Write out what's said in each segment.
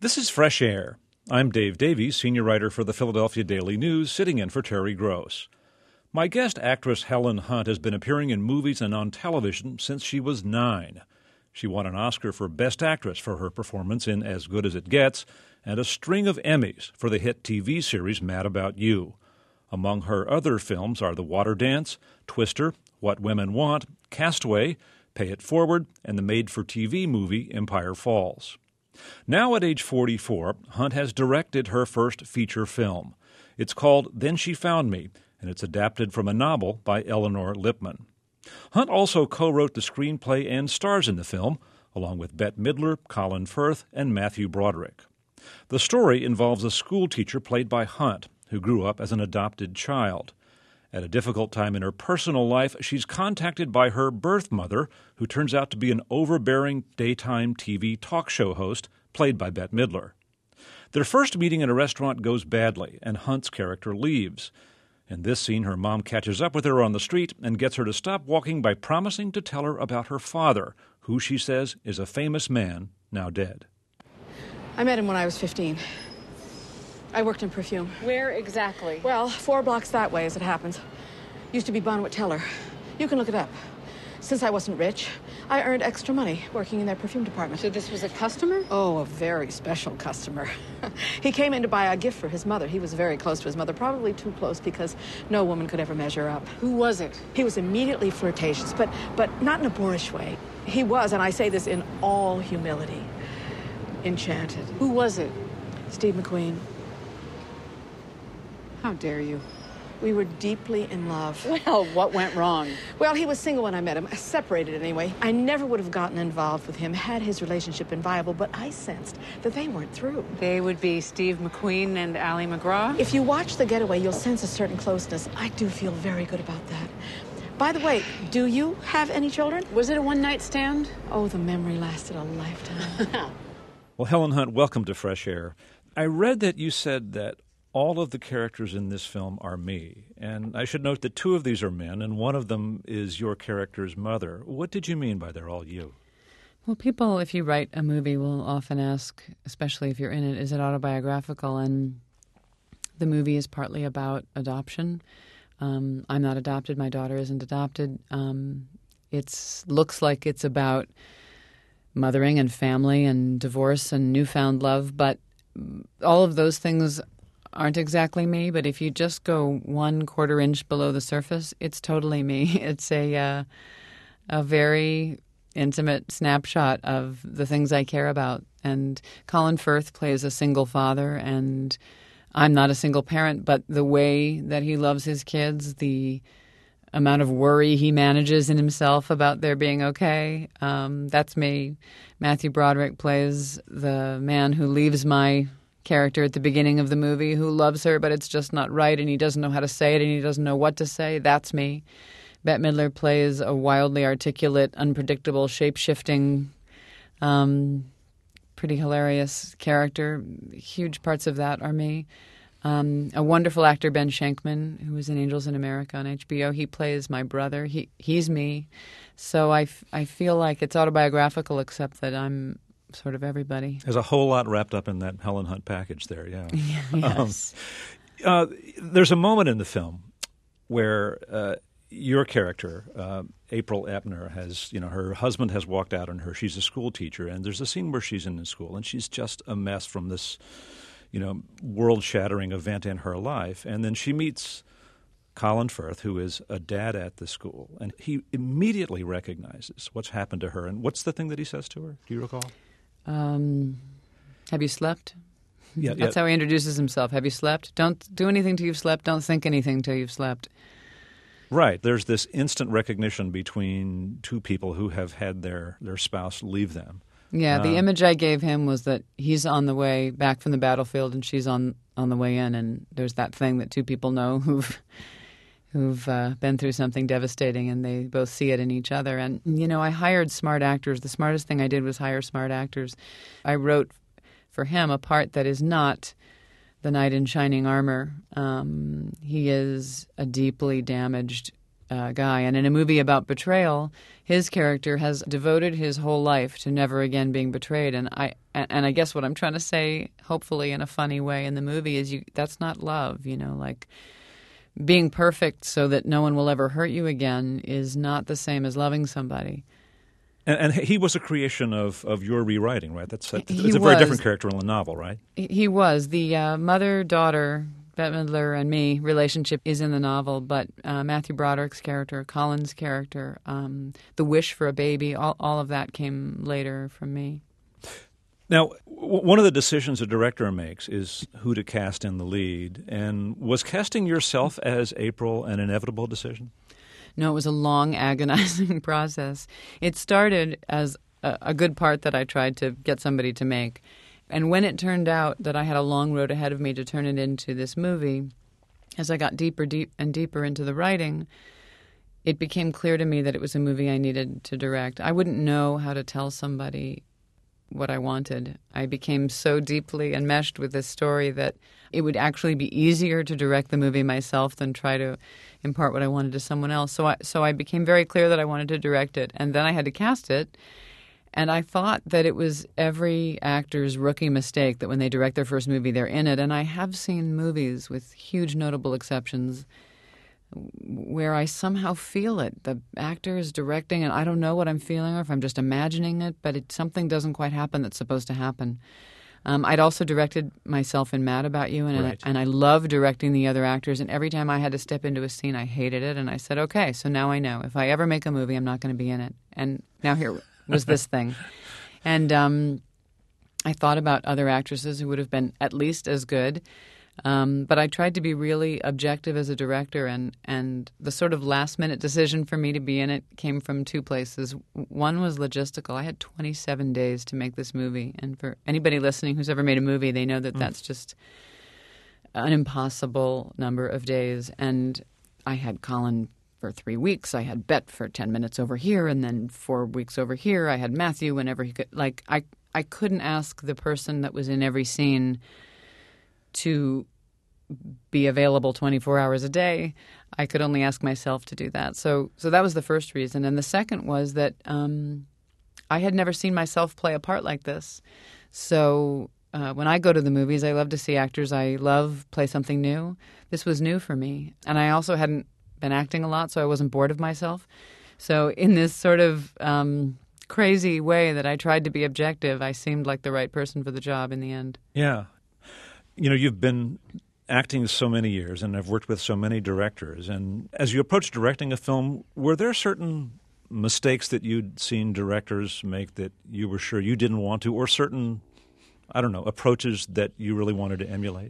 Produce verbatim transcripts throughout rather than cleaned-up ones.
This is Fresh Air. I'm Dave Davies, senior writer for the Philadelphia Daily News, sitting in for Terry Gross. My guest actress Helen Hunt has been appearing in movies and on television since she was nine. She won an Oscar for Best Actress for her performance in As Good as It Gets, and a string of Emmys for the hit T V series Mad About You. Among her other films are The Water Dance, Twister, What Women Want, Castaway, Pay It Forward, and the made-for-T V movie Empire Falls. Now at age forty-four, Hunt has directed her first feature film. It's called Then She Found Me, and it's adapted from a novel by Eleanor Lipman. Hunt also co-wrote the screenplay and stars in the film, along with Bette Midler, Colin Firth, and Matthew Broderick. The story involves a schoolteacher played by Hunt, who grew up as an adopted child. At a difficult time in her personal life, she's contacted by her birth mother, who turns out to be an overbearing daytime T V talk show host played by Bette Midler. Their first meeting in a restaurant goes badly, and Hunt's character leaves. In this scene, her mom catches up with her on the street and gets her to stop walking by promising to tell her about her father, who she says is a famous man, now dead. I met him when I was fifteen. I worked in perfume. Where exactly? Well, four blocks that way, as it happens. Used to be Bonwit Teller. You can look it up. Since I wasn't rich, I earned extra money working in their perfume department. So this was a customer? Oh, a very special customer. He came in to buy a gift for his mother. He was very close to his mother, probably too close because no woman could ever measure up. Who was it? He was immediately flirtatious, but, but not in a boorish way. He was, and I say this in all humility, enchanted. Who was it? Steve McQueen. How dare you? We were deeply in love. Well, what went wrong? Well, he was single when I met him, separated anyway. I never would have gotten involved with him had his relationship been viable, but I sensed that they weren't through. They would be Steve McQueen and Ally McGraw? If you watch The Getaway, you'll sense a certain closeness. I do feel very good about that. By the way, do you have any children? Was it a one-night stand? Oh, the memory lasted a lifetime. Well, Helen Hunt, welcome to Fresh Air. I read that you said that all of the characters in this film are me. And I should note that two of these are men, and one of them is your character's mother. What did you mean by they're all you? Well, people, if you write a movie, will often ask, especially if you're in it, is it autobiographical? And the movie is partly about adoption. Um, I'm not adopted. My daughter isn't adopted. Um, it looks like it's about mothering and family and divorce and newfound love, but all of those things aren't exactly me, but if you just go one quarter inch below the surface, it's totally me. It's a uh, a very intimate snapshot of the things I care about. And Colin Firth plays a single father, and I'm not a single parent, but the way that he loves his kids, the amount of worry he manages in himself about their being okay, um, that's me. Matthew Broderick plays the man who leaves my character at the beginning of the movie, who loves her, but it's just not right, and he doesn't know how to say it, and he doesn't know what to say. That's me. Bette Midler plays a wildly articulate, unpredictable, shape-shifting, um, pretty hilarious character. Huge parts of that are me. Um, a wonderful actor, Ben Schenkman, who was in Angels in America on H B O, he plays my brother. He He's me. So I, f- I feel like it's autobiographical, except that I'm sort of everybody. There's a whole lot wrapped up in that Helen Hunt package there, yeah. Yes. Um, uh, there's a moment in the film where uh, your character, uh, April Ebner, has, you know, her husband has walked out on her. She's a school teacher, and there's a scene where she's in the school, and she's just a mess from this, you know, world-shattering event in her life. And then she meets Colin Firth, who is a dad at the school, and he immediately recognizes what's happened to her. And what's the thing that he says to her? Do you recall? Um, have you slept? Yeah, That's yeah. how he introduces himself. Have you slept? Don't do anything till you've slept. Don't think anything till you've slept. Right. There's this instant recognition between two people who have had their, their spouse leave them. Yeah, the Um, image I gave him was that he's on the way back from the battlefield and she's on, on the way in, and there's that thing that two people know who've who've uh, been through something devastating, and they both see it in each other. And, you know, I hired smart actors. The smartest thing I did was hire smart actors. I wrote for him a part that is not the knight in shining armor. Um, he is a deeply damaged uh, guy. And in a movie about betrayal, his character has devoted his whole life to never again being betrayed. And I and, and I guess what I'm trying to say, hopefully in a funny way in the movie, is you that's not love, you know, like being perfect so that no one will ever hurt you again is not the same as loving somebody. And, and he was a creation of, of your rewriting, right? That's, that's He it's a very was. different character in the novel, right? He was. The uh, mother-daughter, Bette Midler and me, relationship is in the novel, but uh, Matthew Broderick's character, Colin's character, um, the wish for a baby, all, all of that came later from me. Now, w- one of the decisions a director makes is who to cast in the lead. And was casting yourself as April an inevitable decision? No, it was a long, agonizing process. It started as a, a good part that I tried to get somebody to make. And when it turned out that I had a long road ahead of me to turn it into this movie, as I got deeper, deep and deeper into the writing, it became clear to me that it was a movie I needed to direct. I wouldn't know how to tell somebody what I wanted. I became so deeply enmeshed with this story that it would actually be easier to direct the movie myself than try to impart what I wanted to someone else. So I, so I became very clear that I wanted to direct it, and then I had to cast it. And I thought that it was every actor's rookie mistake that when they direct their first movie, they're in it. And I have seen movies, with huge notable exceptions, where I somehow feel it. The actor is directing, and I don't know what I'm feeling or if I'm just imagining it, but it, something doesn't quite happen that's supposed to happen. Um, I'd also directed myself in Mad About You, and, Right. I, and I love directing the other actors. And every time I had to step into a scene, I hated it. And I said, okay, so now I know. If I ever make a movie, I'm not going to be in it. And now here was this thing. And um, I thought about other actresses who would have been at least as good. Um, but I tried to be really objective as a director, and, and the sort of last-minute decision for me to be in it came from two places. One was logistical. I had twenty-seven days to make this movie, and for anybody listening who's ever made a movie, they know that mm. that's just an impossible number of days. And I had Colin for three weeks. I had Bette for ten minutes over here, and then four weeks over here. I had Matthew whenever he could. Like, I, I couldn't ask the person that was in every scene to be available twenty-four hours a day. I could only ask myself to do that. So so that was the first reason. And the second was that um, I had never seen myself play a part like this. So uh, when I go to the movies, I love to see actors I love play something new. This was new for me. And I also hadn't been acting a lot, so I wasn't bored of myself. So in this sort of um, crazy way that I tried to be objective, I seemed like the right person for the job in the end. Yeah. You know, you've been acting so many years and have worked with so many directors. And as you approached directing a film, were there certain mistakes that you'd seen directors make that you were sure you didn't want to, or certain, I don't know, approaches that you really wanted to emulate?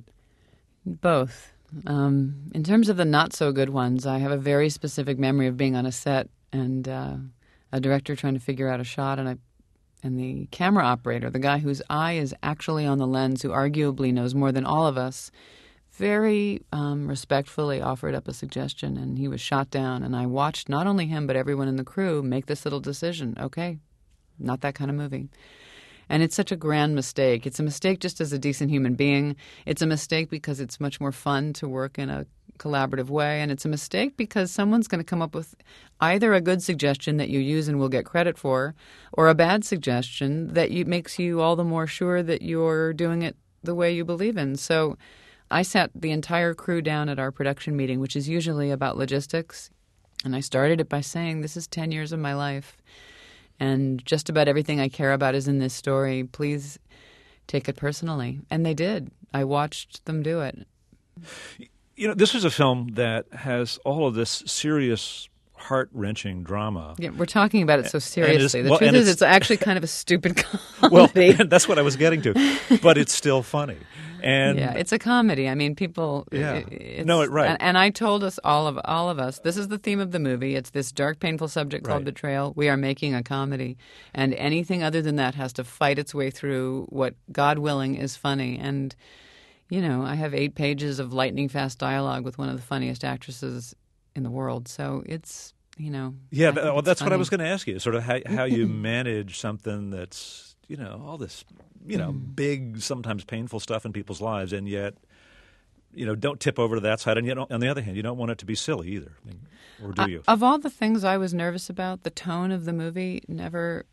Both. Um, in terms of the not-so-good ones, I have a very specific memory of being on a set and uh, a director trying to figure out a shot, and I And the camera operator, the guy whose eye is actually on the lens, who arguably knows more than all of us, very um, respectfully offered up a suggestion, and he was shot down. And I watched not only him but everyone in the crew make this little decision. Okay, not that kind of movie. And it's such a grand mistake. It's a mistake just as a decent human being. It's a mistake because it's much more fun to work in a collaborative way, and it's a mistake because someone's going to come up with either a good suggestion that you use and will get credit for, or a bad suggestion that you, makes you all the more sure that you're doing it the way you believe in. So I sat the entire crew down at our production meeting, which is usually about logistics, and I started it by saying, this is ten years of my life, and just about everything I care about is in this story. Please take it personally. And they did. I watched them do it. You know, this is a film that has all of this serious, heart-wrenching drama. Yeah, we're talking about it so seriously. The well, truth is it's, it's actually kind of a stupid comedy. Well, that's what I was getting to. But it's still funny. And yeah, it's a comedy. I mean, people. Yeah. It's, no, it right. And, and I told us all of all of us. This is the theme of the movie. It's this dark, painful subject called right. betrayal. We are making a comedy, and anything other than that has to fight its way through what, God willing, is funny. And you know, I have eight pages of lightning fast dialogue with one of the funniest actresses in the world. So it's you know. Yeah, that, well, that's funny. what I was going to ask you. Sort of how how you manage something that's, you know, all this, you know, mm. big, sometimes painful stuff in people's lives, and yet you know, don't tip over to that side. And you don't, on the other hand, you don't want it to be silly either. I mean, or do you? Uh, of all the things I was nervous about, the tone of the movie never,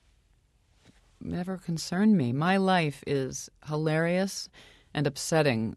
never concerned me. My life is hilarious and upsetting,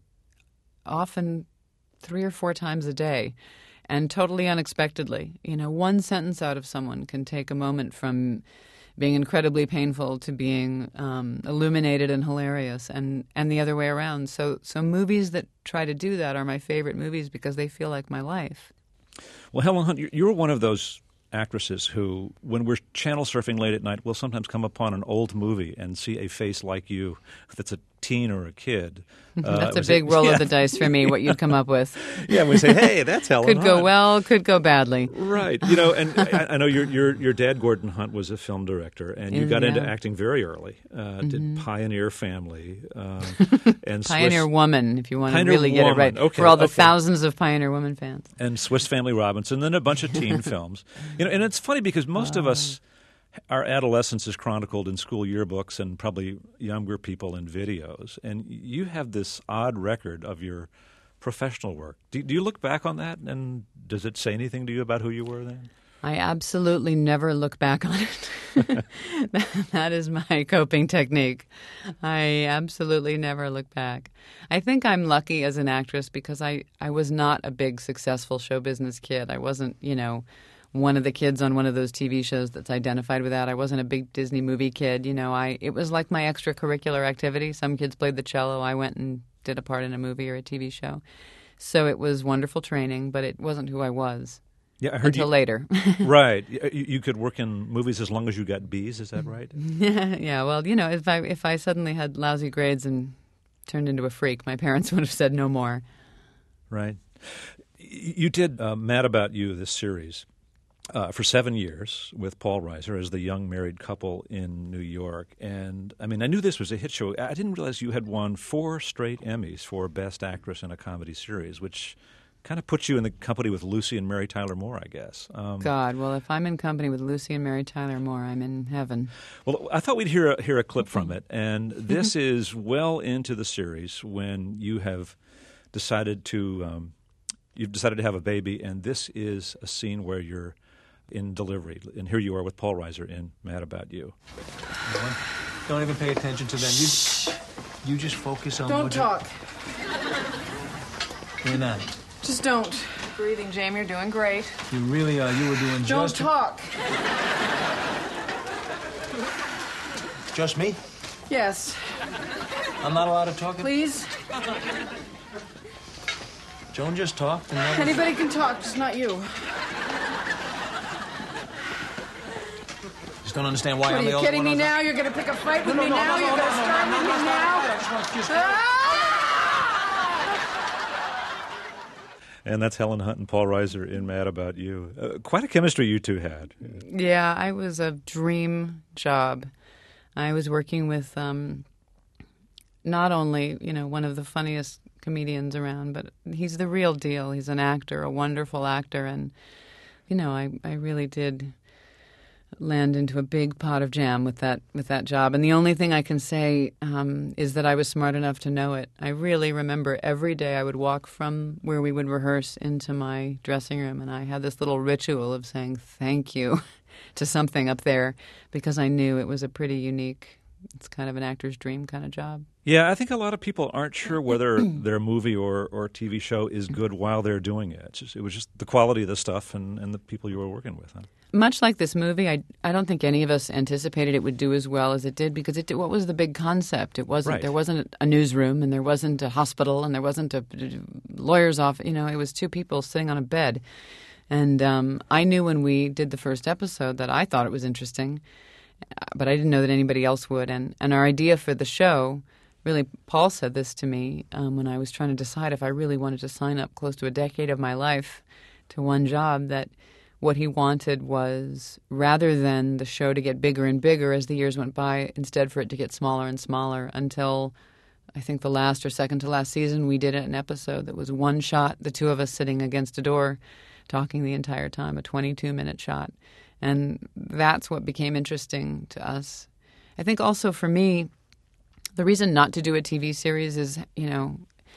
often three or four times a day, and totally unexpectedly. You know, one sentence out of someone can take a moment from being incredibly painful to being um, illuminated and hilarious, and, and the other way around. So, so movies that try to do that are my favorite movies because they feel like my life. Well, Helen Hunt, you're one of those actresses who, when we're channel surfing late at night, will sometimes come upon an old movie and see a face like you that's a teen or a kid. Uh, that's a big roll yeah. of the dice for me, what you'd come up with. Yeah, we say, hey, that's Helen Could Hunt. go well, could go badly. Right. You know, and I, I know your, your your dad, Gordon Hunt, was a film director, and you Yeah, got into yeah. acting very early. Uh, Mm-hmm. Did Pioneer Family. Um, and Pioneer Swiss, Woman, if you want Pioneer to really get Woman. it right. Okay, For all the okay. thousands of Pioneer Woman fans. and Swiss Family Robinson, then a bunch of teen films. You know, and it's funny because most of us, our adolescence is chronicled in school yearbooks and probably younger people in videos. And you have this odd record of your professional work. Do, do you look back on that, and does it say anything to you about who you were then? I absolutely never look back on it. That is my coping technique. I absolutely never look back. I think I'm lucky as an actress because I, I was not a big successful show business kid. I wasn't, you know, one of the kids on one of those T V shows that's identified with that. I wasn't a big Disney movie kid. You know, I it was like my extracurricular activity. Some kids played the cello. I went and did a part in a movie or a T V show. So it was wonderful training, but it wasn't who I was. Yeah, I heard until you, later. Right. You, you could work in movies as long as you got B's, is that right? Yeah, well, you know, if I if I suddenly had lousy grades and turned into a freak, my parents would have said no more. Right. You did uh, Mad About You, this series, uh, for seven years with Paul Reiser as the young married couple in New York. And, I mean, I knew this was a hit show. I didn't realize you had won four straight Emmys for Best Actress in a Comedy Series, which kind of puts you in the company with Lucy and Mary Tyler Moore, I guess. Um, God, well, if I'm in company with Lucy and Mary Tyler Moore, I'm in heaven. Well, I thought we'd hear a, hear a clip from it, and this is well into the series when you have decided to um, you've decided to have a baby, and this is a scene where you're in delivery, and here you are with Paul Reiser in Mad About You. Don't even pay attention to them. You, you just focus on. Don't what talk. You, you're not. Just don't. Breathing, Jamie. You're doing great. You really are. You were doing Don't just. talk. Just me? Yes. I'm not allowed to talk. Please. Joan just talked. And that was- Anybody can talk, just not you. Just don't understand why What, I'm are the you only kidding one me on- now? You're going to pick a fight with No, me no, no, now? no, You're no, going to no, start no, with no, me no, now? I just want- just- Ah! And that's Helen Hunt and Paul Reiser in Mad About You. Uh, quite a chemistry you two had. Yeah, I was a dream job. I was working with um, not only, you know, one of the funniest comedians around, but he's the real deal. He's an actor, a wonderful actor, and, you know, I, I really did land into a big pot of jam with that with that job. And the only thing I can say um, is that I was smart enough to know it. I really remember every day I would walk from where we would rehearse into my dressing room, and I had this little ritual of saying thank you to something up there because I knew it was a pretty unique, it's kind of an actor's dream kind of job. Yeah, I think a lot of people aren't sure whether their movie or, or T V show is good while they're doing it. It's just, it was just the quality of the stuff and, and the people you were working with. Huh? Much like this movie, I I don't think any of us anticipated it would do as well as it did because it did, what was the big concept? It wasn't Right. There wasn't a newsroom and there wasn't a hospital and there wasn't a lawyer's office. You know, it was two people sitting on a bed. And um, I knew when we did the first episode that I thought it was interesting, but I didn't know that anybody else would. And, and our idea for the show, really, Paul said this to me um, when I was trying to decide if I really wanted to sign up close to a decade of my life to one job, that what he wanted was, rather than the show to get bigger and bigger as the years went by, instead for it to get smaller and smaller until I think the last or second to last season we did an episode that was one shot, the two of us sitting against a door talking the entire time, a twenty-two minute shot. And that's what became interesting to us. I think also for me, the reason not to do a T V series is, you know,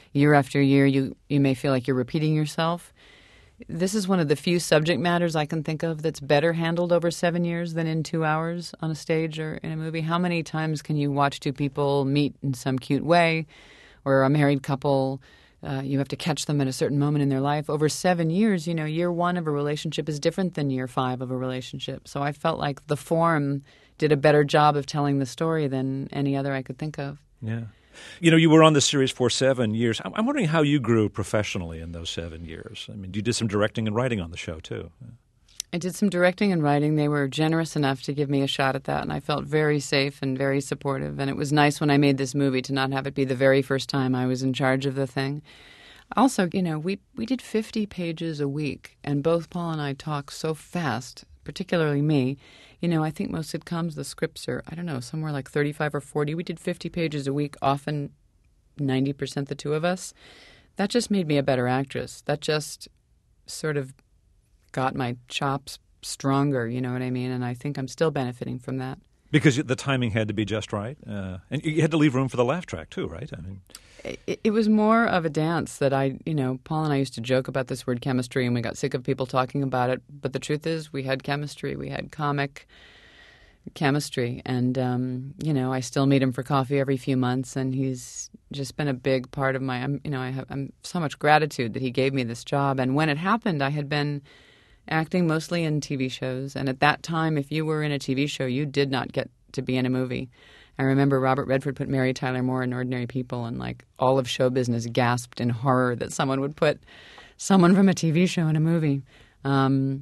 year after year, you, you may feel like you're repeating yourself. This is one of the few subject matters I can think of that's better handled over seven years than in two hours on a stage or in a movie. How many times can you watch two people meet in some cute way, or a married couple, uh, you have to catch them at a certain moment in their life? Over seven years, you know, year one of a relationship is different than year five of a relationship. So I felt like the form did a better job of telling the story than any other I could think of. Yeah. You know, you were on the series for seven years. I'm wondering how you grew professionally in those seven years. I mean, you did some directing and writing on the show, too. I did some directing and writing. They were generous enough to give me a shot at that, and I felt very safe and very supportive. And it was nice when I made this movie to not have it be the very first time I was in charge of the thing. Also, you know, we, we did fifty pages a week, and both Paul and I talk so fast, particularly me. You know, I think most sitcoms, the scripts are, I don't know, somewhere like thirty-five or forty. We did fifty pages a week, often ninety percent the two of us. That just made me a better actress. That just sort of got my chops stronger, you know what I mean? And I think I'm still benefiting from that. Because the timing had to be just right. Uh, and you had to leave room for the laugh track, too, right? I mean, It, it was more of a dance that I, you know, Paul and I used to joke about this word chemistry, and we got sick of people talking about it. But the truth is, we had chemistry. We had comic chemistry. And, um, you know, I still meet him for coffee every few months, and he's just been a big part of my, I'm, you know, I have I'm so much gratitude that he gave me this job. And when it happened, I had been acting mostly in T V shows. And at that time, if you were in a T V show, you did not get to be in a movie. I remember Robert Redford put Mary Tyler Moore in Ordinary People, and like all of show business gasped in horror that someone would put someone from a T V show in a movie. Um,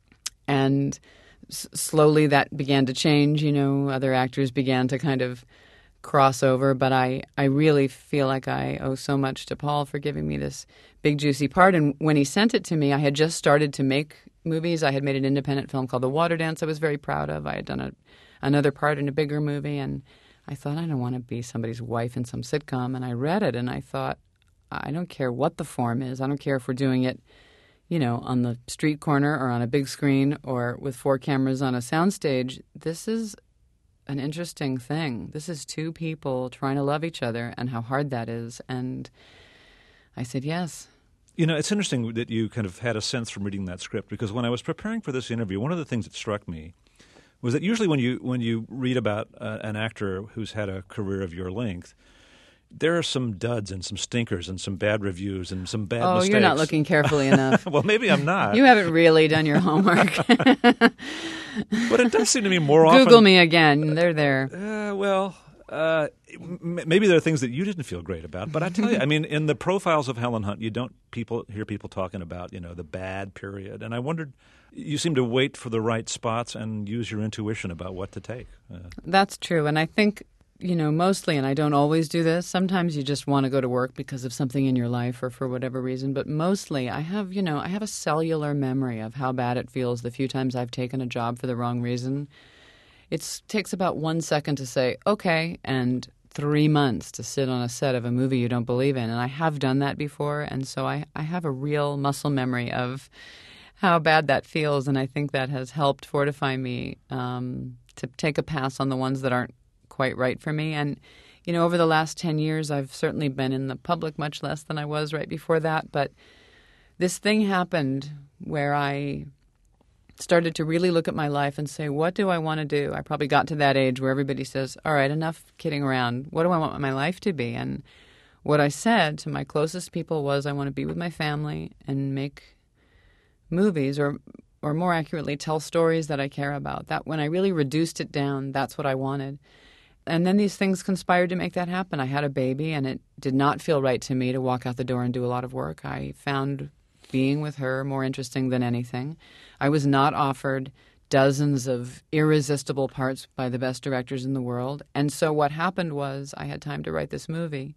and s- slowly that began to change. You know, other actors began to kind of cross over, but I, I really feel like I owe so much to Paul for giving me this big, juicy part. And when he sent it to me, I had just started to make movies. I had made an independent film called The Water Dance I was very proud of. I had done a another part in a bigger movie, and I thought, I don't want to be somebody's wife in some sitcom. And I read it, and I thought, I don't care what the form is. I don't care if we're doing it, you know, on the street corner or on a big screen or with four cameras on a soundstage. This is an interesting thing. This is two people trying to love each other, and how hard that is. And I said yes. You know, it's interesting that you kind of had a sense from reading that script, because when I was preparing for this interview, one of the things that struck me was that usually when you when you read about uh, an actor who's had a career of your length, there are some duds and some stinkers and some bad reviews and some bad oh, mistakes. You're not looking carefully enough. Well, maybe I'm not. You haven't really done your homework. But it does seem to me more often... Google me again. They're there. Uh, well, uh, m- maybe there are things that you didn't feel great about. But I tell you, I mean, in the profiles of Helen Hunt, you don't people hear people talking about, you know, the bad period. And I wondered... You seem to wait for the right spots and use your intuition about what to take. Uh, That's true. And I think, you know, mostly, and I don't always do this, sometimes you just want to go to work because of something in your life or for whatever reason. But mostly I have, you know, I have a cellular memory of how bad it feels the few times I've taken a job for the wrong reason. It takes about one second to say, okay, and three months to sit on a set of a movie you don't believe in. And I have done that before. And so I, I have a real muscle memory of how bad that feels, and I think that has helped fortify me um, to take a pass on the ones that aren't quite right for me. And, you know, over the last ten years, I've certainly been in the public much less than I was right before that, but this thing happened where I started to really look at my life and say, what do I want to do? I probably got to that age where everybody says, all right, enough kidding around. What do I want my life to be? And what I said to my closest people was, I want to be with my family and make movies, or or more accurately, tell stories that I care about. That when I really reduced it down, that's what I wanted. And then these things conspired to make that happen. I had a baby, and it did not feel right to me to walk out the door and do a lot of work. I found being with her more interesting than anything. I was not offered dozens of irresistible parts by the best directors in the world. And so what happened was I had time to write this movie.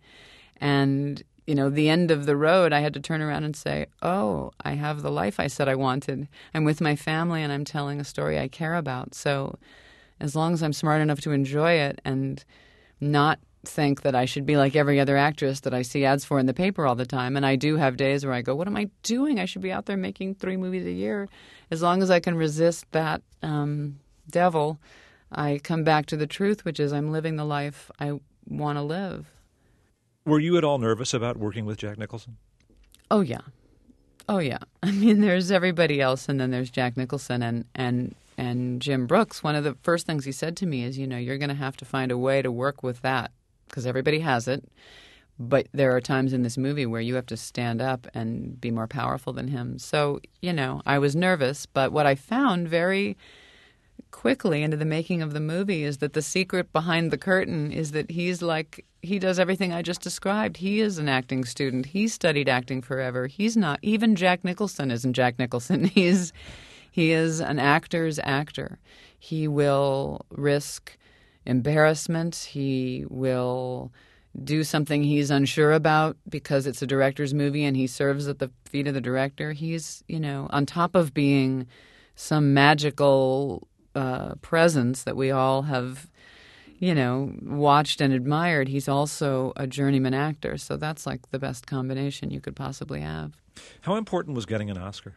And you know, the end of the road, I had to turn around and say, oh, I have the life I said I wanted. I'm with my family, and I'm telling a story I care about. So as long as I'm smart enough to enjoy it and not think that I should be like every other actress that I see ads for in the paper all the time, and I do have days where I go, what am I doing? I should be out there making three movies a year. As long as I can resist that um, devil, I come back to the truth, which is I'm living the life I want to live. Were you at all nervous about working with Jack Nicholson? Oh, yeah. Oh, yeah. I mean, there's everybody else, and then there's Jack Nicholson and, and, and Jim Brooks. One of the first things he said to me is, you know, you're going to have to find a way to work with that because everybody has it. But there are times in this movie where you have to stand up and be more powerful than him. So, you know, I was nervous, but what I found very quickly into the making of the movie is that the secret behind the curtain is that he's like, he does everything I just described. He is an acting student. He studied acting forever. He's not, even Jack Nicholson isn't Jack Nicholson. He's, he is an actor's actor. He will risk embarrassment. He will do something he's unsure about because it's a director's movie and he serves at the feet of the director. He's, you know, on top of being some magical uh, presence that we all have, you know, watched and admired, he's also a journeyman actor. So that's like the best combination you could possibly have. How important was getting an Oscar?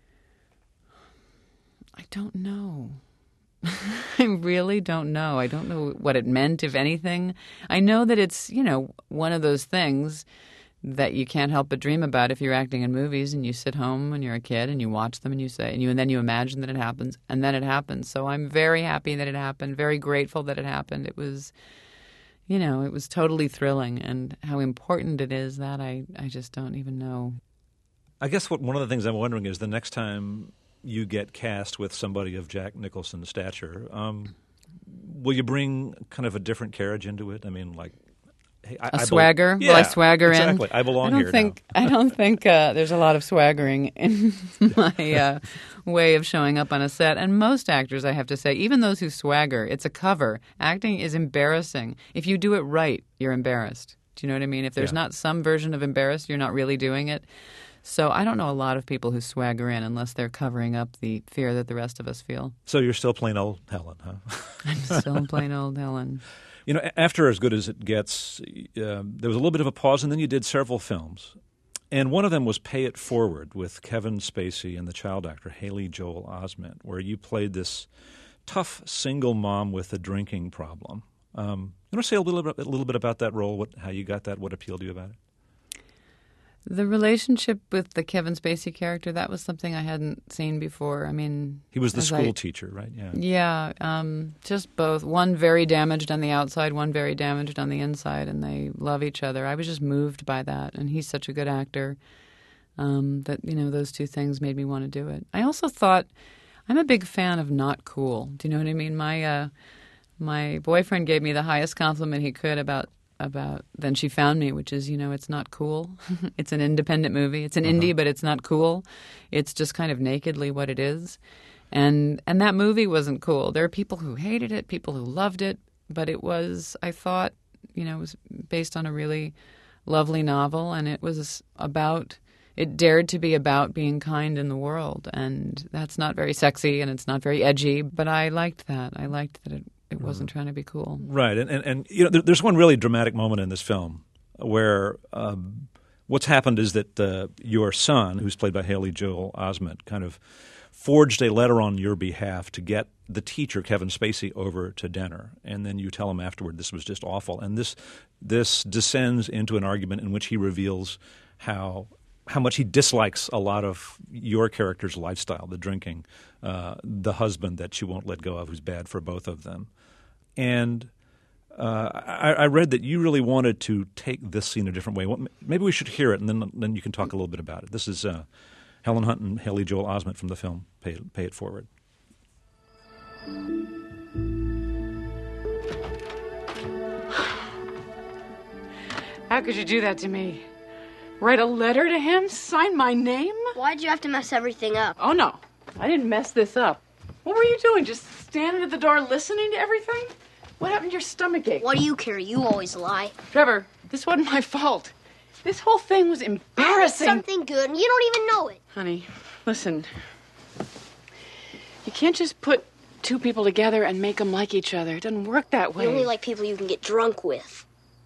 I don't know. I really don't know. I don't know what it meant, if anything. I know that it's, you know, one of those things that you can't help but dream about if you're acting in movies and you sit home when you're a kid and you watch them and you say, and you and then you imagine that it happens, and then it happens. So I'm very happy that it happened, very grateful that it happened. It was, you know, it was totally thrilling, and how important it is, that I, I just don't even know. I guess what one of the things I'm wondering is the next time you get cast with somebody of Jack Nicholson's stature, um, will you bring kind of a different carriage into it? I mean, like hey, I, a I swagger? Be- will yeah, I swagger exactly. in? Exactly. I belong I don't here think, now. I don't think uh, there's a lot of swaggering in my uh, way of showing up on a set. And most actors, I have to say, even those who swagger, it's a cover. Acting is embarrassing. If you do it right, you're embarrassed. Do you know what I mean? If there's Yeah. not some version of embarrassed, you're not really doing it. So I don't know a lot of people who swagger in unless they're covering up the fear that the rest of us feel. So you're still plain old Helen, huh? I'm still plain old Helen. You know, after As Good as It Gets, uh, there was a little bit of a pause, and then you did several films. And one of them was Pay It Forward with Kevin Spacey and the child actor Haley Joel Osment, where you played this tough single mom with a drinking problem. Um, you want to say a little bit, a little bit about that role, what, how you got that, what appealed to you about it? The relationship with the Kevin Spacey character, that was something I hadn't seen before. I mean... He was the as school I, teacher, right? Yeah. Yeah, um, just both. One very damaged on the outside, one very damaged on the inside, and they love each other. I was just moved by that, and he's such a good actor um, that, you know, those two things made me want to do it. I also thought, I'm a big fan of not cool. Do you know what I mean? My, uh, my boyfriend gave me the highest compliment he could about about Then She Found Me, which is, you know, it's not cool. It's an independent movie. It's an uh-huh. indie, but it's not cool. It's just kind of nakedly what it is. And and that movie wasn't cool. There are people who hated it, people who loved it, but it was, I thought, you know, it was based on a really lovely novel, and it was about, it dared to be about being kind in the world. And that's not very sexy, and it's not very edgy, but I liked that. I liked that it It wasn't trying to be cool. Right. And, and, and you know, there, there's one really dramatic moment in this film where um, what's happened is that uh, your son, who's played by Haley Joel Osment, kind of forged a letter on your behalf to get the teacher, Kevin Spacey, over to dinner. And then you tell him afterward this was just awful. And this this descends into an argument in which he reveals how how much he dislikes a lot of your character's lifestyle, the drinking, uh, the husband that she won't let go of who's bad for both of them. And uh, I, I read that you really wanted to take this scene a different way. Maybe we should hear it, and then then you can talk a little bit about it. This is uh, Helen Hunt and Haley Joel Osment from the film Pay It, Pay It Forward. How could you do that to me? Write a letter to him? Sign my name? Why'd you have to mess everything up? Oh, no. I didn't mess this up. What were you doing? Just standing at the door listening to everything? What happened to your stomach ache? What do you care? You always lie. Trevor, this wasn't my fault. This whole thing was embarrassing. Something good, and you don't even know it. Honey, listen. You can't just put two people together and make them like each other. It doesn't work that way. You only like people you can get drunk with.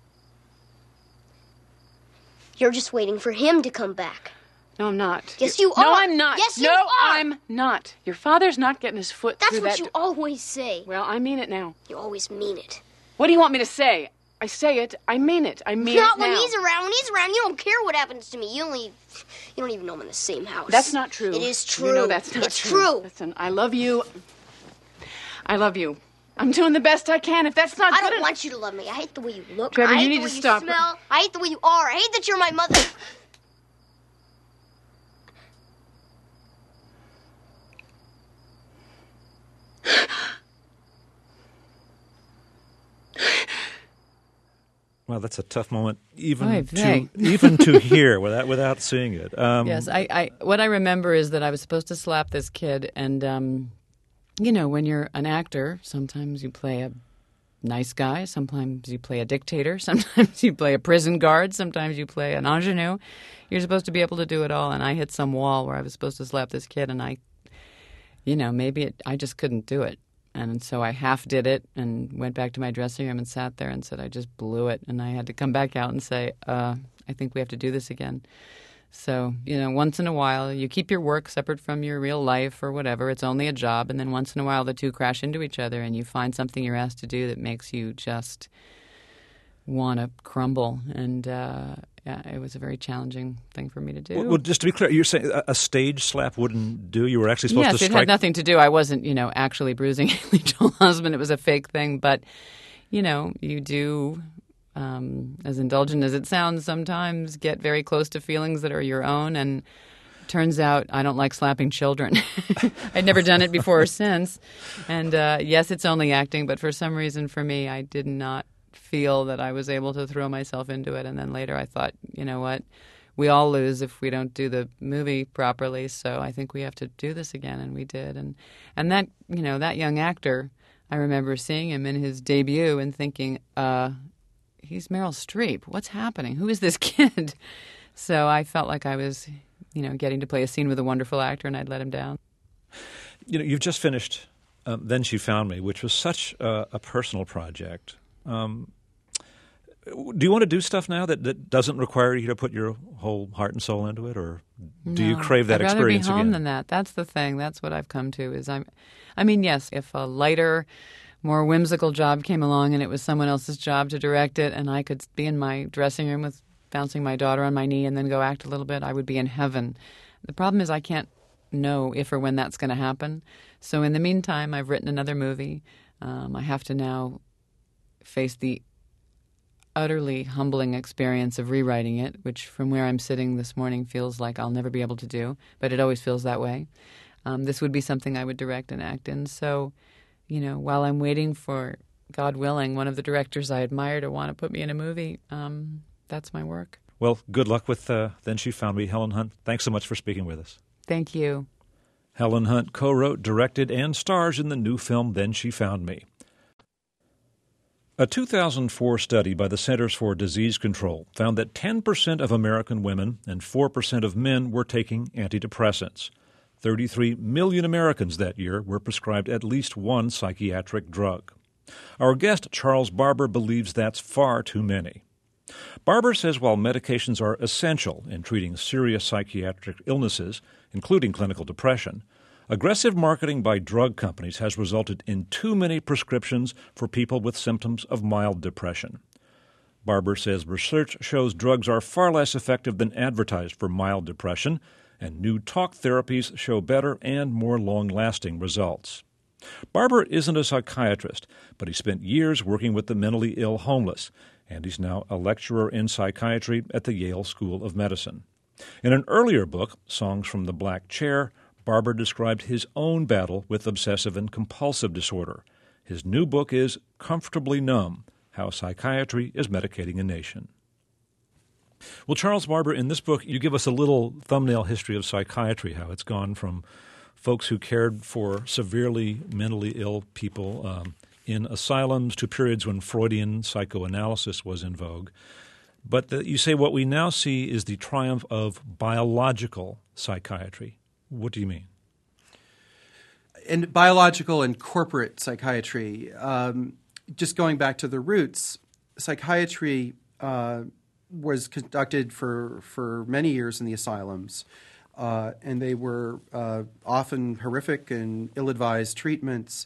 You're just waiting for him to come back. No, I'm not. Yes, You're... you are. No, I'm not. Yes, you no, are. I'm not. Your father's not getting his foot That's through what that... you always say. Well, I mean it now. You always mean it. What do you want me to say? I say it. I mean it. I mean Not it when now. he's around. When he's around, you don't care what happens to me. You only, you don't even know I'm in the same house. That's not true. It is true. You know that's not it's true. true. Listen, I love you. I love you. I'm doing the best I can. If that's not I good don't enough- want you to love me. I hate the way you look. Trevor, I hate you need the way to you stop. smell. I hate the way you are. I hate that you're my mother. Well, that's a tough moment, even Oy to vey. even to hear without without seeing it. Um, Yes, I, I. What I remember is that I was supposed to slap this kid, and um, you know, when you're an actor, sometimes you play a nice guy, sometimes you play a dictator, sometimes you play a prison guard, sometimes you play an ingenue. You're supposed to be able to do it all, and I hit some wall where I was supposed to slap this kid, and I, you know, maybe it, I just couldn't do it. And so I half did it and went back to my dressing room and sat there and said, I just blew it. And I had to come back out and say, uh, I think we have to do this again. So, you know, once in a while, you keep your work separate from your real life or whatever. It's only a job. And then once in a while, the two crash into each other and you find something you're asked to do that makes you just want to crumble. And uh, yeah, it was a very challenging thing for me to do. well, well, just to be clear, you're saying a, a stage slap wouldn't do? You were actually supposed yes, to it strike? had nothing to do. I wasn't, you know, actually bruising Haley Joel Osment. It was a fake thing. But, you know, you do, um, as indulgent as it sounds, sometimes get very close to feelings that are your own. And turns out I don't like slapping children. I'd never done it before or since. And, uh, yes, it's only acting. But for some reason, for me, I did not feel that I was able to throw myself into it. And then later I thought, you know what? We all lose if we don't do the movie properly, so I think we have to do this again, and we did. And and that, you know, that young actor, I remember seeing him in his debut and thinking, uh, he's Meryl Streep. What's happening? Who is this kid? So I felt like I was, you know, getting to play a scene with a wonderful actor, and I'd let him down. You know, you've just finished um, Then She Found Me, which was such a, a personal project. Um, do you want to do stuff now that, that doesn't require you to put your whole heart and soul into it, or do you No, crave that I'd rather experience be home again? than that. That's the thing. That's what I've come to. Is I'm, I mean, yes, if a lighter, more whimsical job came along and it was someone else's job to direct it, and I could be in my dressing room with bouncing my daughter on my knee and then go act a little bit, I would be in heaven. The problem is I can't know if or when that's going to happen. So in the meantime, I've written another movie. Um, I have to now face the utterly humbling experience of rewriting it, which from where I'm sitting this morning feels like I'll never be able to do, but it always feels that way. Um, this would be something I would direct and act in. So, you know, while I'm waiting for, God willing, one of the directors I admire to want to put me in a movie, um, that's my work. Well, good luck with uh, Then She Found Me. Helen Hunt, thanks so much for speaking with us. Thank you. Helen Hunt co-wrote, directed, and stars in the new film Then She Found Me. A two thousand four study by the Centers for Disease Control found that ten percent of American women and four percent of men were taking antidepressants. thirty-three million Americans that year were prescribed at least one psychiatric drug. Our guest, Charles Barber, believes that's far too many. Barber says while medications are essential in treating serious psychiatric illnesses, including clinical depression, aggressive marketing by drug companies has resulted in too many prescriptions for people with symptoms of mild depression. Barber says research shows drugs are far less effective than advertised for mild depression, and new talk therapies show better and more long-lasting results. Barber isn't a psychiatrist, but he spent years working with the mentally ill homeless, and he's now a lecturer in psychiatry at the Yale School of Medicine. In an earlier book, Songs from the Black Chair, Barber described his own battle with obsessive and compulsive disorder. His new book is Comfortably Numb, How Psychiatry is Medicating a Nation. Well, Charles Barber, in this book, you give us a little thumbnail history of psychiatry, how it's gone from folks who cared for severely mentally ill people um, in asylums to periods when Freudian psychoanalysis was in vogue. But the, you say what we now see is the triumph of biological psychiatry. What do you mean? In biological and corporate psychiatry, um, just going back to the roots, psychiatry uh, was conducted for, for many years in the asylums, uh, and they were uh, often horrific and ill-advised treatments.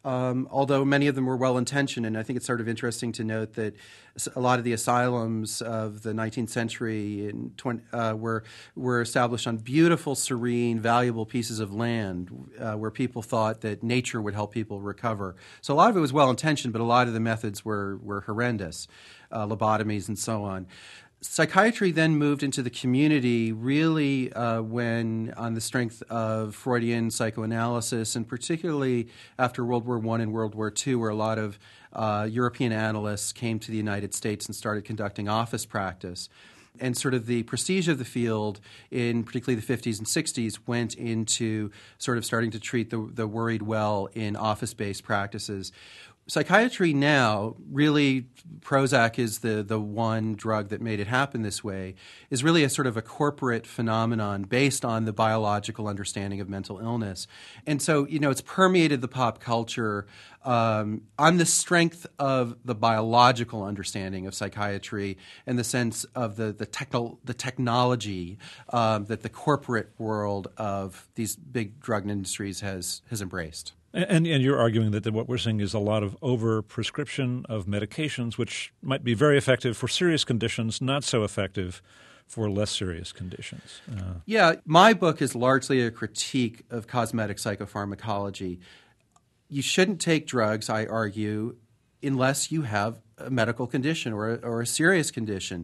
um, although many of them were well-intentioned. And I think it's sort of interesting to note that a lot of the asylums of the nineteenth century in twenty, uh, were were established on beautiful, serene, valuable pieces of land uh, where people thought that nature would help people recover. So a lot of it was well-intentioned, but a lot of the methods were, were horrendous, uh, lobotomies and so on. Psychiatry then moved into the community really uh, when, on the strength of Freudian psychoanalysis, and particularly after World War One and World War Two, where a lot of uh, European analysts came to the United States and started conducting office practice. And sort of the prestige of the field in particularly the fifties and sixties went into sort of starting to treat the, the worried well in office-based practices. Psychiatry now, really, Prozac is the, the one drug that made it happen this way, is really a sort of a corporate phenomenon based on the biological understanding of mental illness. And so, you know, it's permeated the pop culture um, on the strength of the biological understanding of psychiatry and the sense of the, the, techno- the technology um, that the corporate world of these big drug industries has, has embraced. And, and you're arguing that, that what we're seeing is a lot of over-prescription of medications, which might be very effective for serious conditions, not so effective for less serious conditions. Uh, yeah, my book is largely a critique of cosmetic psychopharmacology. You shouldn't take drugs, I argue, unless you have a medical condition or a, or a serious condition.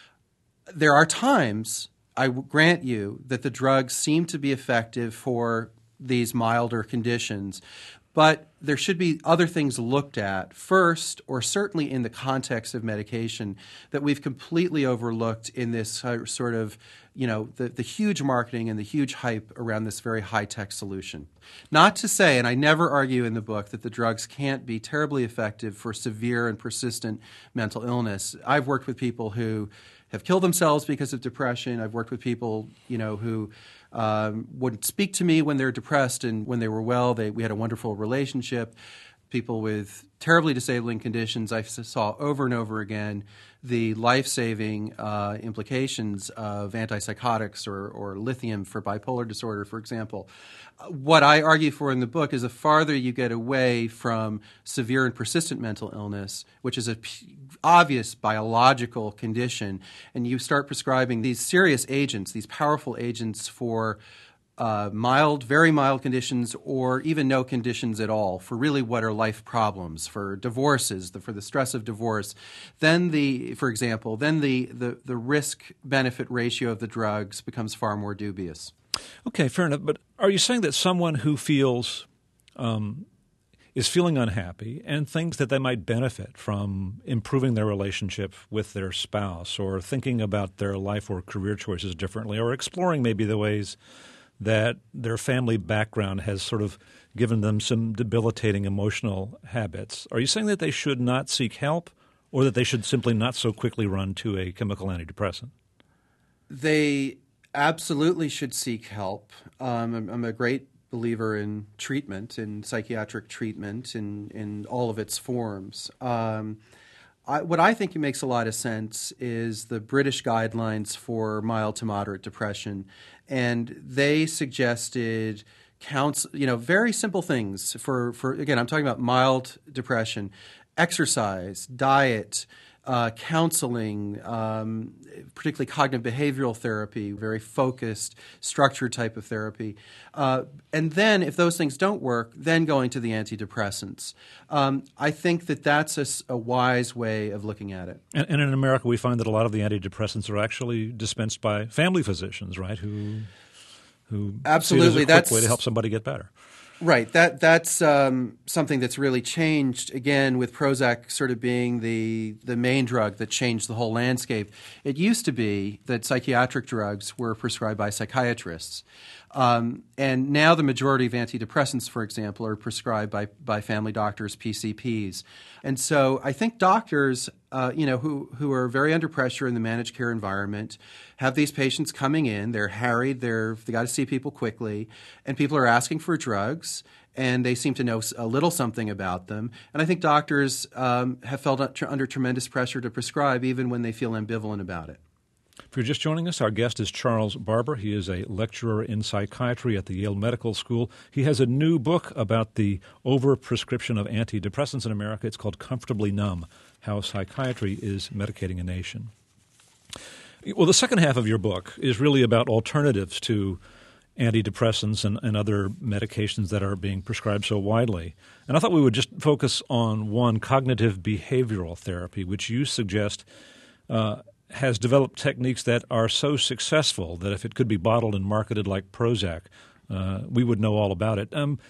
There are times, I grant you, that the drugs seem to be effective for these milder conditions, but there should be other things looked at first, or certainly in the context of medication, that we've completely overlooked in this sort of, you know, the, the huge marketing and the huge hype around this very high-tech solution. Not to say, and I never argue in the book, that the drugs can't be terribly effective for severe and persistent mental illness. I've worked with people who have killed themselves because of depression. I've worked with people, you know, who Um, wouldn't speak to me when they're depressed, and when they were well, they, we had a wonderful relationship. People with terribly disabling conditions, I saw over and over again the life-saving uh, implications of antipsychotics or, or lithium for bipolar disorder, for example. What I argue for in the book is the farther you get away from severe and persistent mental illness, which is an p- obvious biological condition, and you start prescribing these serious agents, these powerful agents for uh, mild, very mild conditions, or even no conditions at all, for really what are life problems, for divorces, the, for the stress of divorce, then the, for example, then the, the, the risk-benefit ratio of the drugs becomes far more dubious. Okay, fair enough. But are you saying that someone who feels um, is feeling unhappy and thinks that they might benefit from improving their relationship with their spouse, or thinking about their life or career choices differently, or exploring maybe the ways that their family background has sort of given them some debilitating emotional habits, are you saying that they should not seek help, or that they should simply not so quickly run to a chemical antidepressant? They absolutely should seek help. Um, I'm, I'm a great believer in treatment, in psychiatric treatment, in, in all of its forms. Um, I, what I think makes a lot of sense is the British guidelines for mild to moderate depression, and they suggested counts, you know, very simple things for, for again, I'm talking about mild depression: exercise, diet, Uh, counseling, um, particularly cognitive behavioral therapy, very focused, structured type of therapy. Uh, and then if those things don't work, then going to the antidepressants. Um, I think that that's a, a wise way of looking at it. And, and in America, we find that a lot of the antidepressants are actually dispensed by family physicians, right, who, who Absolutely. see it as a quick That's, way to help somebody get better. Right. That that's um, something that's really changed, again, with Prozac sort of being the, the main drug that changed the whole landscape. It used to be that psychiatric drugs were prescribed by psychiatrists. Um, and now the majority of antidepressants, for example, are prescribed by, by family doctors, P C Ps. And so I think doctors, uh, you know, who, who are very under pressure in the managed care environment, have these patients coming in. They're harried. They're, they got to see people quickly. And people are asking for drugs, and they seem to know a little something about them. And I think doctors um, have felt under tremendous pressure to prescribe, even when they feel ambivalent about it. If you're just joining us, our guest is Charles Barber. He is a lecturer in psychiatry at the Yale Medical School. He has a new book about the overprescription of antidepressants in America. It's called Comfortably Numb, How Psychiatry is Medicating a Nation. Well, the second half of your book is really about alternatives to antidepressants and, and other medications that are being prescribed so widely. And I thought we would just focus on one, cognitive behavioral therapy, which you suggest uh, has developed techniques that are so successful that if it could be bottled and marketed like Prozac, uh, we would know all about it. Um,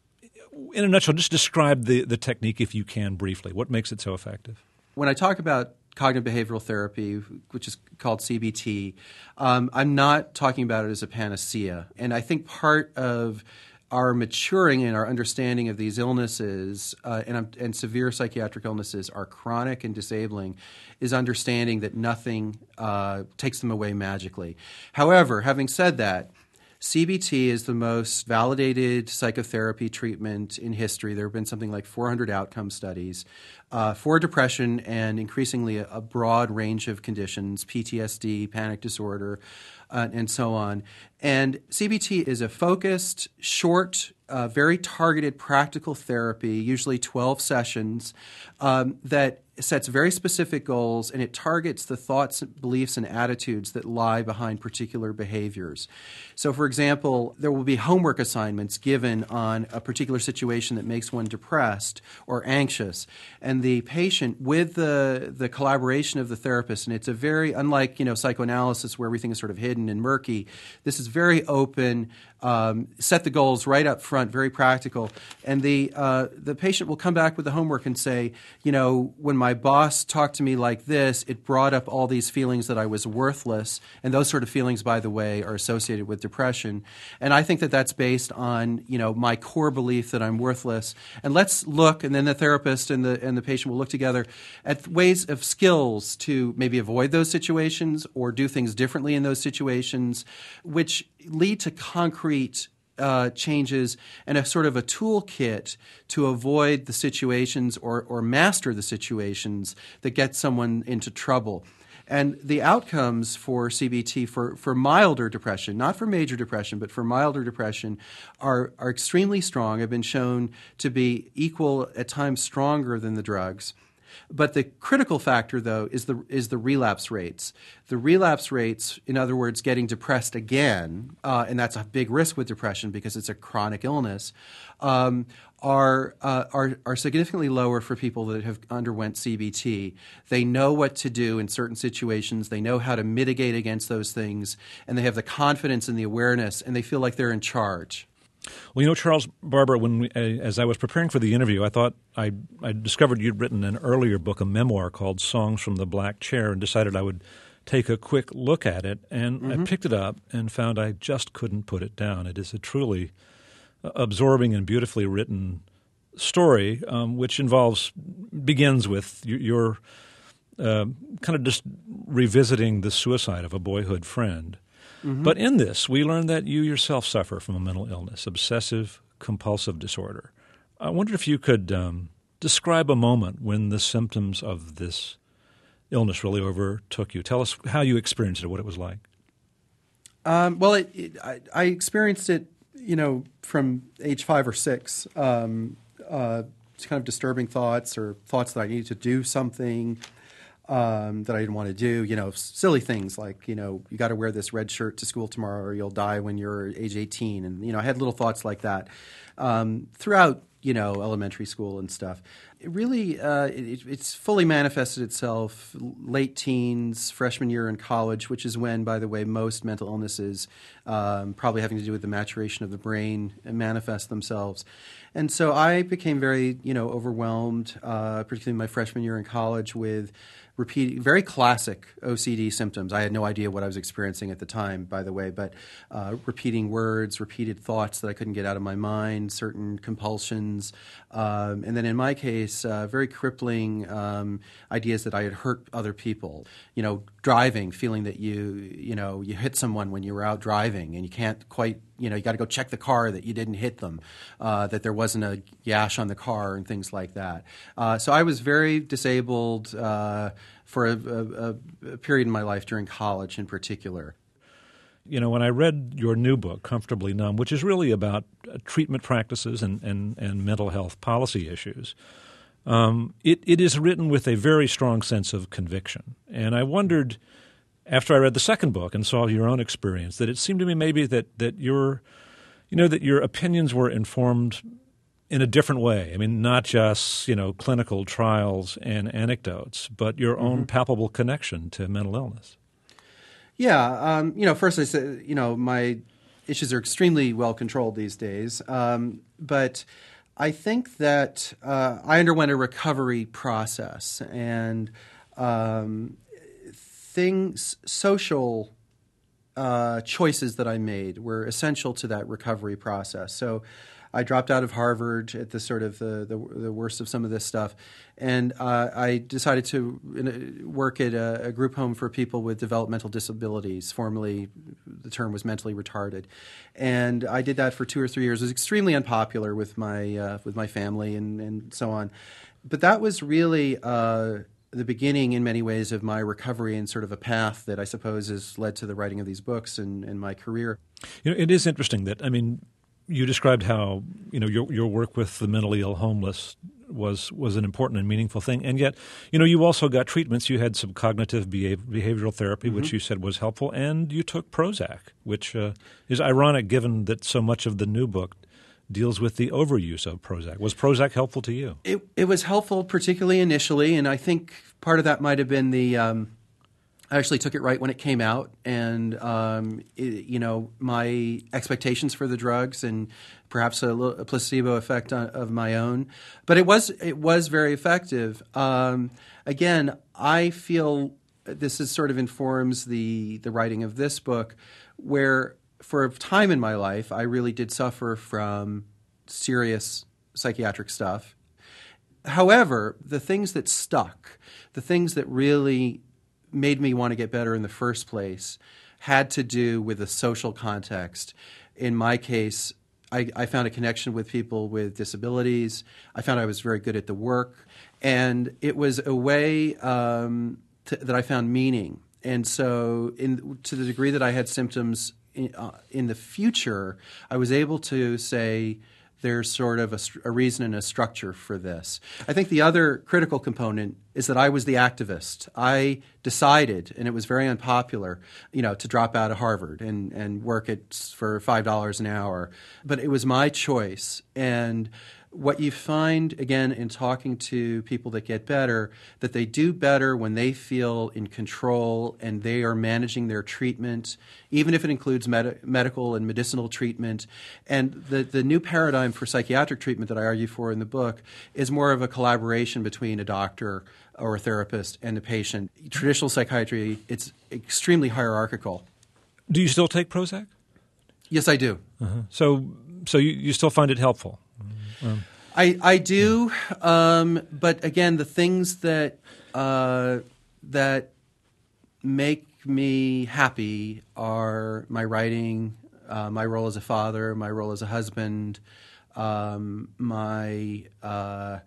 in a nutshell, just describe the, the technique, if you can, briefly. What makes it so effective? When I talk about cognitive behavioral therapy, which is called C B T, um, I'm not talking about it as a panacea. And I think part of our maturing in our understanding of these illnesses uh, and, and severe psychiatric illnesses are chronic and disabling is understanding that nothing uh, takes them away magically. However, having said that, C B T is the most validated psychotherapy treatment in history. There have been something like four hundred outcome studies uh, for depression and increasingly a, a broad range of conditions, P T S D, panic disorder, uh, and so on. And C B T is a focused, short, uh, very targeted practical therapy, usually twelve sessions, um, that sets very specific goals, and it targets the thoughts, beliefs, and attitudes that lie behind particular behaviors. So, for example, there will be homework assignments given on a particular situation that makes one depressed or anxious, and the patient, with the, the collaboration of the therapist, and it's a very, unlike, you know, psychoanalysis where everything is sort of hidden and murky, this is very open, um, set the goals right up front, very practical, and the, uh, the patient will come back with the homework and say, you know, when my My boss talked to me like this, it brought up all these feelings that I was worthless, and those sort of feelings, by the way, are associated with depression. And I think that that's based on, you know, my core belief that I'm worthless. And let's look, and then the therapist and the and the patient will look together at ways of skills to maybe avoid those situations or do things differently in those situations, which lead to concrete Uh, changes and a sort of a toolkit to avoid the situations or, or master the situations that get someone into trouble. And the outcomes for C B T for, for milder depression, not for major depression, but for milder depression, are, are extremely strong, have been shown to be equal, at times stronger than the drugs. But the critical factor, though, is the is the relapse rates. The relapse rates, in other words, getting depressed again, uh, and that's a big risk with depression because it's a chronic illness, um, are, uh, are are significantly lower for people that have underwent C B T. They know what to do in certain situations. They know how to mitigate against those things, and they have the confidence and the awareness, and they feel like they're in charge. Well, you know, Charles Barber, when we, uh, as I was preparing for the interview, I thought I, I discovered you'd written an earlier book, a memoir called Songs from the Black Chair, and decided I would take a quick look at it. And mm-hmm. I picked it up and found I just couldn't put it down. It is a truly absorbing and beautifully written story, um, which involves begins with your, your uh, kind of just revisiting the suicide of a boyhood friend. Mm-hmm. But in this, we learn that you yourself suffer from a mental illness, obsessive-compulsive disorder. I wonder if you could um, describe a moment when the symptoms of this illness really overtook you. Tell us how you experienced it, what it was like. Um, well, it, it, I, I experienced it, you know, from age five or six. Um, uh, it's kind of disturbing thoughts or thoughts that I needed to do something Um, that I didn't want to do, you know, silly things like, you know, you got to wear this red shirt to school tomorrow or you'll die when you're age eighteen. And, you know, I had little thoughts like that um, throughout, you know, elementary school and stuff. It really, uh, it, it's fully manifested itself late teens, freshman year in college, which is when, by the way, most mental illnesses, um, probably having to do with the maturation of the brain, manifest themselves. And so I became very, you know, overwhelmed, uh, particularly my freshman year in college, with repeating very classic O C D symptoms. I had no idea what I was experiencing at the time, by the way, but uh, repeating words, repeated thoughts that I couldn't get out of my mind, certain compulsions, um, and then in my case, uh, very crippling um, ideas that I had hurt other people. You know, driving, feeling that you, you know, you hit someone when you were out driving and you can't quite you know, you got to go check the car that you didn't hit them, uh, that there wasn't a gash on the car and things like that. Uh, so I was very disabled uh, for a, a, a period in my life during college in particular. You know, when I read your new book, Comfortably Numb, which is really about uh, treatment practices and, and, and mental health policy issues, um, it, it is written with a very strong sense of conviction. And I wondered, after I read the second book and saw your own experience, that it seemed to me maybe that, that your, you know, that your opinions were informed in a different way. I mean, not just, you know, clinical trials and anecdotes, but your own mm-hmm. palpable connection to mental illness. Yeah, um, you know, first I said, you know, my issues are extremely well controlled these days, um, but I think that uh, I underwent a recovery process, and um, things, social uh, choices that I made were essential to that recovery process. So I dropped out of Harvard at the sort of the, the, the worst of some of this stuff, and uh, I decided to work at a, a group home for people with developmental disabilities. Formerly, the term was mentally retarded, and I did that for two or three years. It was extremely unpopular with my uh, with my family and, and so on, but that was really uh, the beginning, in many ways, of my recovery and sort of a path that I suppose has led to the writing of these books and, and my career. You know, it is interesting that, I mean, you described how, you know, your your work with the mentally ill homeless was was an important and meaningful thing, and yet, you know, you also got treatments. You had some cognitive behavioral therapy, mm-hmm. which you said was helpful, and you took Prozac, which uh, is ironic given that so much of the new book deals with the overuse of Prozac. Was Prozac helpful to you? It it was helpful, particularly initially, and I think part of that might have been the. Um, I actually took it right when it came out, and um, it, you know, my expectations for the drugs and perhaps a, little, a placebo effect on, of my own, but it was it was very effective. Um, again, I feel this is sort of informs the the writing of this book, where for a time in my life I really did suffer from serious psychiatric stuff. However, the things that stuck, the things that really made me want to get better in the first place had to do with the social context. In my case, I, I found a connection with people with disabilities. I found I was very good at the work. And it was a way um, to, that I found meaning. And so in, to the degree that I had symptoms in, uh, in the future, I was able to say, there's sort of a, a reason and a structure for this. I think the other critical component is that I was the activist. I decided, and it was very unpopular, you know, to drop out of Harvard and, and work at for five dollars an hour. But it was my choice. And what you find, again, in talking to people that get better, that they do better when they feel in control and they are managing their treatment, even if it includes med- medical and medicinal treatment. And the, the new paradigm for psychiatric treatment that I argue for in the book is more of a collaboration between a doctor or a therapist and a patient. Traditional psychiatry, it's extremely hierarchical. Do you still take Prozac? Yes, I do. Uh-huh. So, so you, you still find it helpful? Um, I I do, um, but again, the things that uh, that make me happy are my writing, uh, my role as a father, my role as a husband, um, my uh,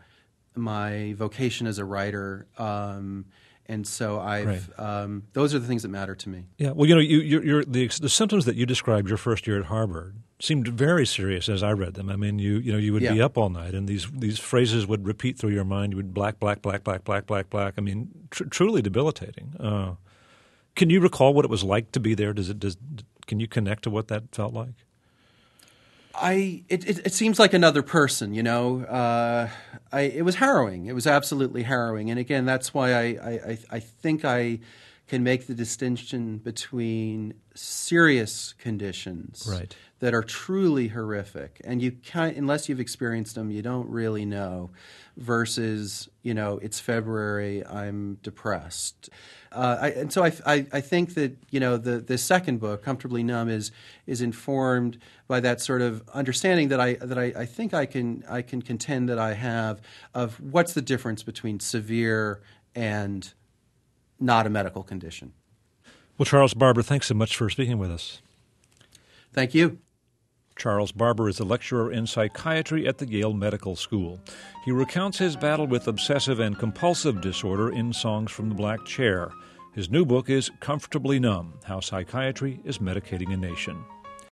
my vocation as a writer. Um, And so I've right. um, those are the things that matter to me. Yeah, well, you know, you, you're, you're, the the symptoms that you described your first year at Harvard seemed very serious as I read them. I mean, you you know, you would yeah. be up all night, and these these phrases would repeat through your mind. You would black, black, black, black, black, black, black. I mean, tr- truly debilitating. Uh, can you recall what it was like to be there? Does it does can you connect to what that felt like? I it, it, it seems like another person, you know. Uh, I it was harrowing. It was absolutely harrowing, and again, that's why I, I I think I can make the distinction between serious conditions right. that are truly horrific, and you can't unless you've experienced them, you don't really know. Versus, you know, it's February, I'm depressed. Uh, I, and so I, I, I think that, you know, the, the second book, Comfortably Numb, is is informed by that sort of understanding that I that I, I think I can I can contend that I have of what's the difference between severe and not a medical condition. Well, Charles Barber, thanks so much for speaking with us. Thank you. Charles Barber is a lecturer in psychiatry at the Yale Medical School. He recounts his battle with obsessive and compulsive disorder in Songs from the Black Chair. His new book is Comfortably Numb: How Psychiatry is Medicating a Nation.